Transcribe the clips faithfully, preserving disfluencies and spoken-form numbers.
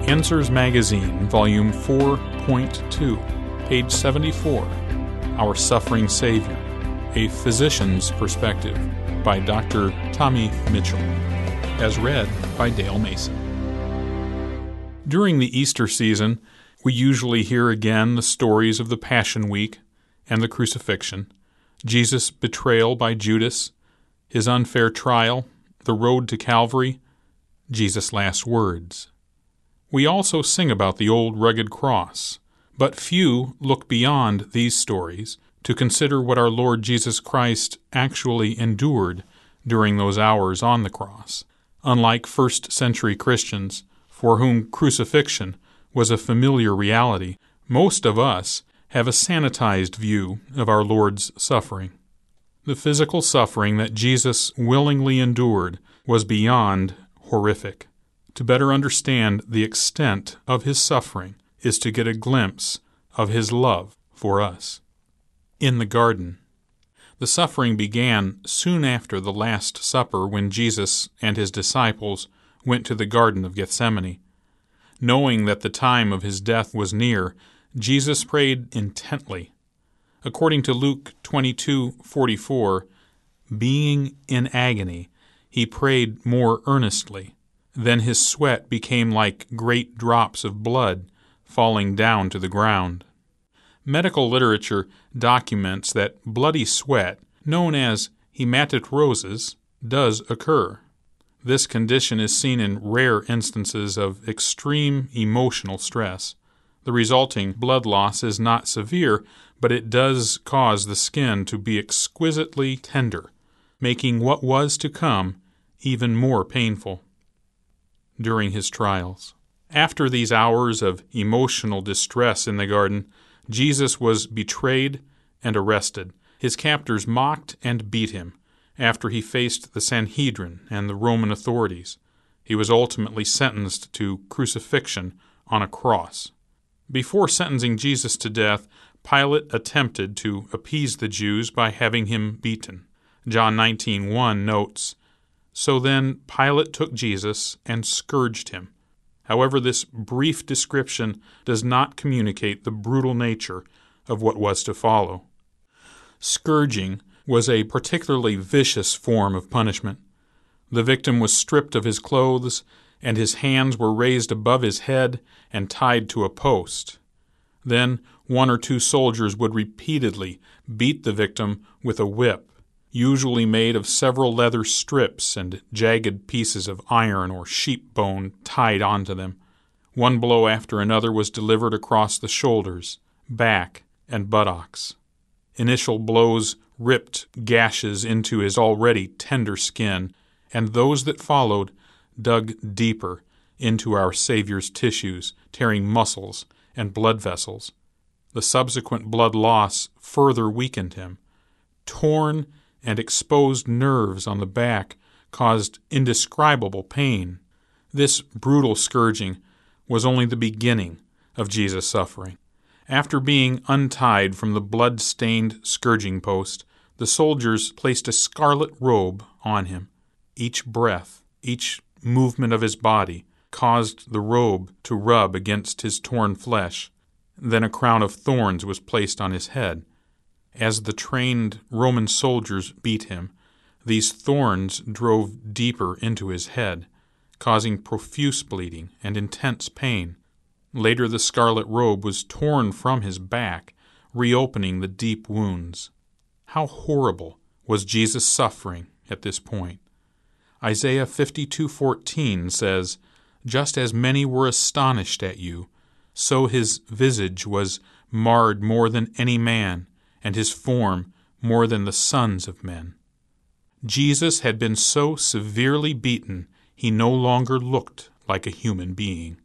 Answers Magazine, Volume four point two, page seventy-four, Our Suffering Savior, A Physician's Perspective, by Doctor Tommy Mitchell, as read by Dale Mason. During the Easter season, we usually hear again the stories of the Passion Week and the crucifixion, Jesus' betrayal by Judas, his unfair trial, the road to Calvary, Jesus' last words. We also sing about the old rugged cross, but few look beyond these stories to consider what our Lord Jesus Christ actually endured during those hours on the cross. Unlike first-century Christians, for whom crucifixion was a familiar reality, most of us have a sanitized view of our Lord's suffering. The physical suffering that Jesus willingly endured was beyond horrific. To better understand the extent of his suffering is to get a glimpse of his love for us. In the garden, the suffering began soon after the Last Supper when Jesus and his disciples went to the Garden of Gethsemane. Knowing that the time of his death was near, Jesus prayed intently. According to Luke twenty-two forty-four, being in agony, he prayed more earnestly. Then his sweat became like great drops of blood falling down to the ground. Medical literature documents that bloody sweat, known as hematidrosis, does occur. This condition is seen in rare instances of extreme emotional stress. The resulting blood loss is not severe, but it does cause the skin to be exquisitely tender, making what was to come even more painful. During his trials. After these hours of emotional distress in the garden, Jesus was betrayed and arrested. His captors mocked and beat him after he faced the Sanhedrin and the Roman authorities. He was ultimately sentenced to crucifixion on a cross. Before sentencing Jesus to death, Pilate attempted to appease the Jews by having him beaten. John nineteen one notes, "So then Pilate took Jesus and scourged him." However, this brief description does not communicate the brutal nature of what was to follow. Scourging was a particularly vicious form of punishment. The victim was stripped of his clothes, and his hands were raised above his head and tied to a post. Then one or two soldiers would repeatedly beat the victim with a whip, usually made of several leather strips and jagged pieces of iron or sheep bone tied onto them. One blow after another was delivered across the shoulders, back, and buttocks. Initial blows ripped gashes into his already tender skin, and those that followed dug deeper into our Savior's tissues, tearing muscles and blood vessels. The subsequent blood loss further weakened him. Torn and exposed nerves on the back caused indescribable pain. This brutal scourging was only the beginning of Jesus' suffering. After being untied from the blood-stained scourging post, the soldiers placed a scarlet robe on him. Each breath, each movement of his body caused the robe to rub against his torn flesh. Then a crown of thorns was placed on his head. As the trained Roman soldiers beat him, these thorns drove deeper into his head, causing profuse bleeding and intense pain. Later, the scarlet robe was torn from his back, reopening the deep wounds. How horrible was Jesus' suffering at this point? Isaiah fifty-two fourteen says, "Just as many were astonished at you, so his visage was marred more than any man, and his form more than the sons of men." Jesus had been so severely beaten, he no longer looked like a human being.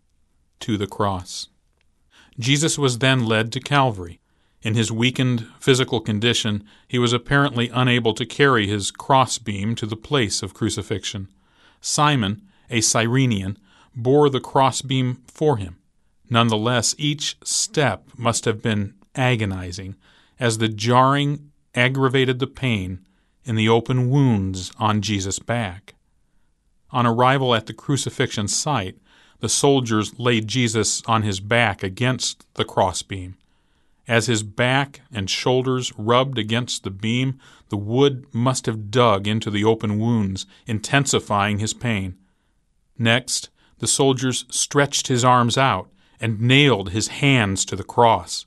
To the cross. Jesus was then led to Calvary. In his weakened physical condition, he was apparently unable to carry his crossbeam to the place of crucifixion. Simon, a Cyrenian, bore the crossbeam for him. Nonetheless, each step must have been agonizing, as the jarring aggravated the pain in the open wounds on Jesus' back. On arrival at the crucifixion site, the soldiers laid Jesus on his back against the crossbeam. As his back and shoulders rubbed against the beam, the wood must have dug into the open wounds, intensifying his pain. Next, the soldiers stretched his arms out and nailed his hands to the cross.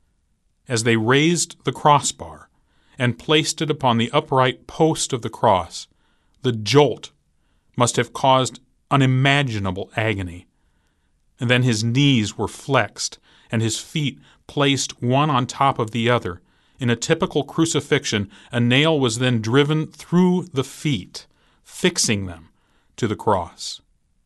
As they raised the crossbar and placed it upon the upright post of the cross, the jolt must have caused unimaginable agony. And then his knees were flexed and his feet placed one on top of the other. In a typical crucifixion, a nail was then driven through the feet, fixing them to the cross.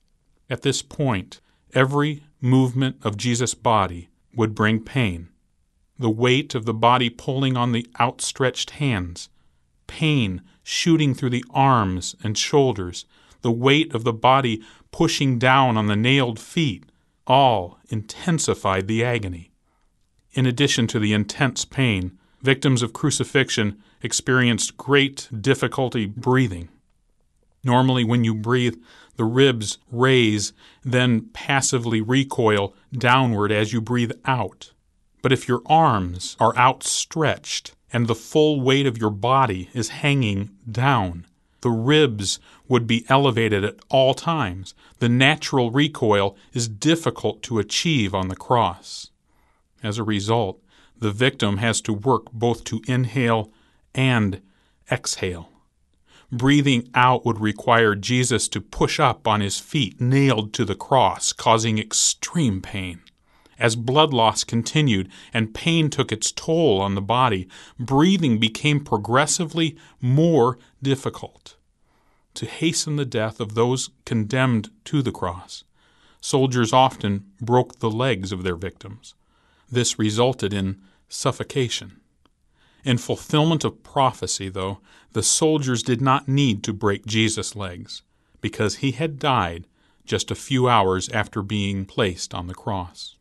At this point, every movement of Jesus' body would bring pain. The weight of the body pulling on the outstretched hands, pain shooting through the arms and shoulders, the weight of the body pushing down on the nailed feet, all intensified the agony. In addition to the intense pain, victims of crucifixion experienced great difficulty breathing. Normally, when you breathe, the ribs raise, then passively recoil downward as you breathe out. But if your arms are outstretched and the full weight of your body is hanging down, the ribs would be elevated at all times. The natural recoil is difficult to achieve on the cross. As a result, the victim has to work both to inhale and exhale. Breathing out would require Jesus to push up on his feet, nailed to the cross, causing extreme pain. As blood loss continued and pain took its toll on the body, breathing became progressively more difficult. To hasten the death of those condemned to the cross, soldiers often broke the legs of their victims. This resulted in suffocation. In fulfillment of prophecy, though, the soldiers did not need to break Jesus' legs, because he had died just a few hours after being placed on the cross.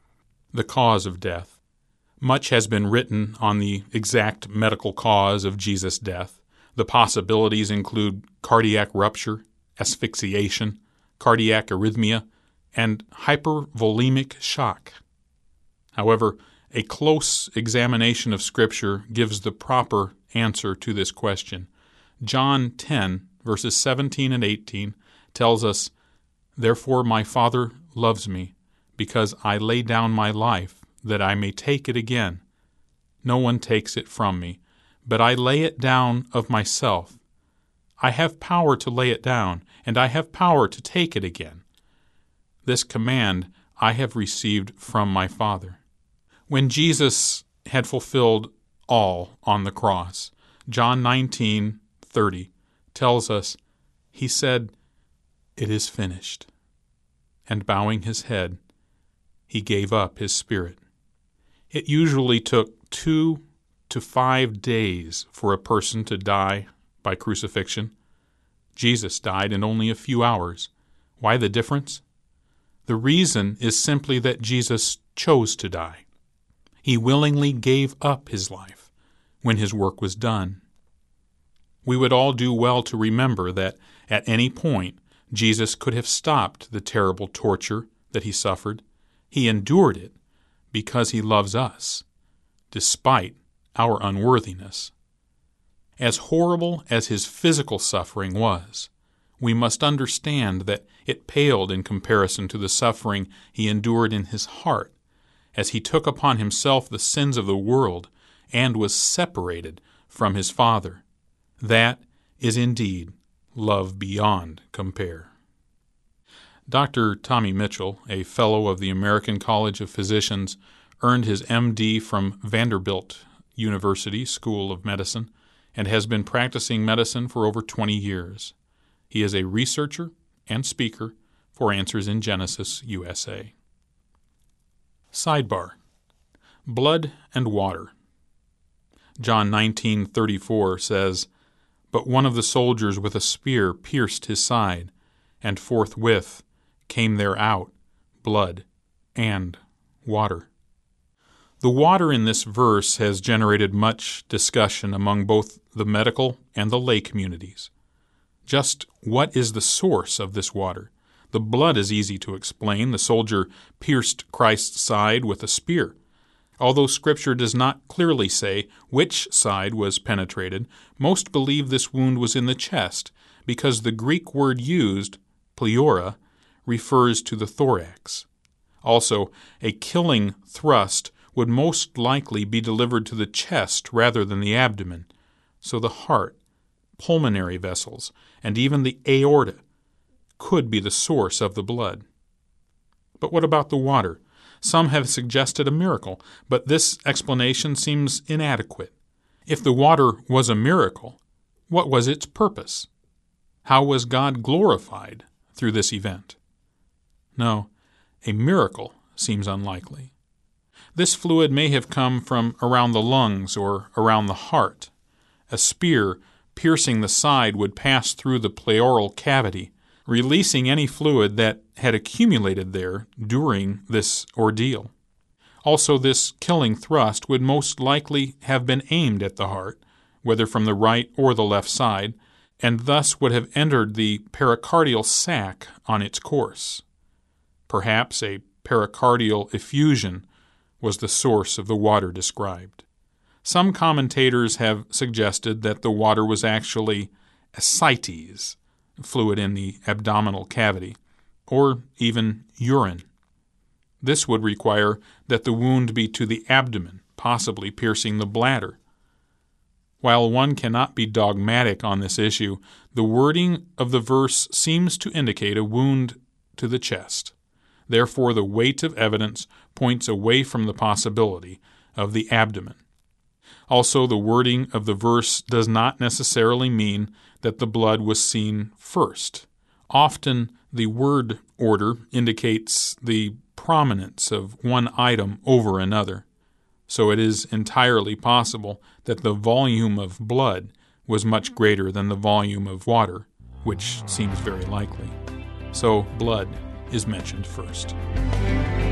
The cause of death. Much has been written on the exact medical cause of Jesus' death. The possibilities include cardiac rupture, asphyxiation, cardiac arrhythmia, and hypervolemic shock. However, a close examination of Scripture gives the proper answer to this question. John ten, verses seventeen and eighteen, tells us, "Therefore my Father loves me, because I lay down my life, that I may take it again. No one takes it from me, but I lay it down of myself. I have power to lay it down, and I have power to take it again. This command I have received from my Father." When Jesus had fulfilled all on the cross, John nineteen thirty tells us, he said, "It is finished." And bowing his head, he gave up his spirit. It usually took two to five days for a person to die by crucifixion. Jesus died in only a few hours. Why the difference? The reason is simply that Jesus chose to die. He willingly gave up his life when his work was done. We would all do well to remember that at any point Jesus could have stopped the terrible torture that he suffered. He endured it because he loves us, despite our unworthiness. As horrible as his physical suffering was, we must understand that it paled in comparison to the suffering he endured in his heart, as he took upon himself the sins of the world and was separated from his Father. That is indeed love beyond compare. Doctor Tommy Mitchell, a fellow of the American College of Physicians, earned his M D from Vanderbilt University School of Medicine and has been practicing medicine for over twenty years. He is a researcher and speaker for Answers in Genesis U S A. Sidebar: blood and water. John nineteen thirty-four says, "But one of the soldiers with a spear pierced his side, and forthwith came there out blood and water." The water in this verse has generated much discussion among both the medical and the lay communities. Just what is the source of this water? The blood is easy to explain. The soldier pierced Christ's side with a spear. Although Scripture does not clearly say which side was penetrated, most believe this wound was in the chest, because the Greek word used, pleura, refers to the thorax. Also, a killing thrust would most likely be delivered to the chest rather than the abdomen, so the heart, pulmonary vessels, and even the aorta could be the source of the blood. But what about the water? Some have suggested a miracle, but this explanation seems inadequate. If the water was a miracle, what was its purpose? How was God glorified through this event? No, a miracle seems unlikely. This fluid may have come from around the lungs or around the heart. A spear piercing the side would pass through the pleural cavity, releasing any fluid that had accumulated there during this ordeal. Also, this killing thrust would most likely have been aimed at the heart, whether from the right or the left side, and thus would have entered the pericardial sac on its course. Perhaps a pericardial effusion was the source of the water described. Some commentators have suggested that the water was actually ascites, fluid in the abdominal cavity, or even urine. This would require that the wound be to the abdomen, possibly piercing the bladder. While one cannot be dogmatic on this issue, the wording of the verse seems to indicate a wound to the chest. Therefore, the weight of evidence points away from the possibility of the abdomen. Also, the wording of the verse does not necessarily mean that the blood was seen first. Often, the word order indicates the prominence of one item over another, so it is entirely possible that the volume of blood was much greater than the volume of water, which seems very likely. So, blood is mentioned first.